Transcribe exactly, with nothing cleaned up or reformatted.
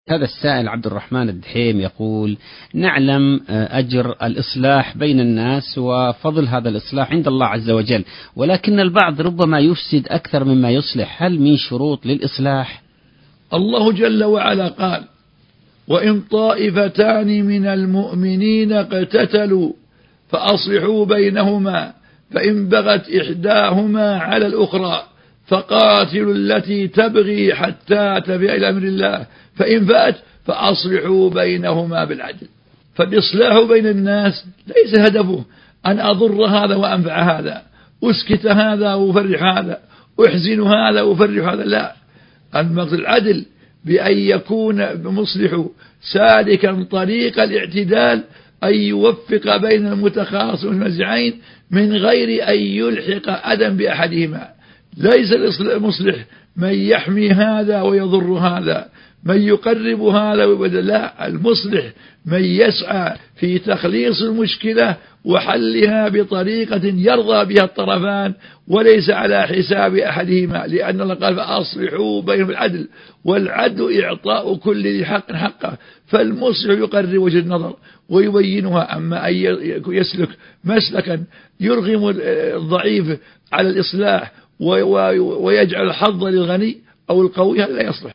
هذا السائل عبد الرحمن الدحيم يقول: نعلم أجر الإصلاح بين الناس وفضل هذا الإصلاح عند الله عز وجل، ولكن البعض ربما يفسد أكثر مما يصلح، هل من شروط للإصلاح؟ الله جل وعلا قال: وإن طائفتان من المؤمنين اقتتلوا فأصلحوا بينهما فإن بغت إحداهما على الأخرى فقاتلوا التي تبغي حتى تفيء إلى أمر الله فإن فأت فأصلحوا بينهما بالعدل. فالإصلاح بين الناس ليس هدفه أن أضر هذا وأنفع هذا، أسكت هذا وأفرح هذا، أحزن هذا وأفرح هذا، لا، المقصد العدل بأن يكون مصلح سالكا طريق الاعتدال، أن يوفق بين المتخاصمين والمنازعين من غير أن يلحق أذى بأحدهما. ليس المصلح من يحمي هذا ويضر هذا، من يقرب هذا ويبدل، لا، المصلح من يسعى في تخليص المشكلة وحلها بطريقة يرضى بها الطرفان وليس على حساب أحدهما، لأن الله قال: فأصلحوا بينهم بالعدل، والعدل إعطاء كل ذي حق حقه. فالمصلح يقرر وجه النظر ويبينها، أما أن يسلك مسلكا يرغم الضعيف على الإصلاح ويجعل الحظ للغني أو القوي، هذا لا يصلح.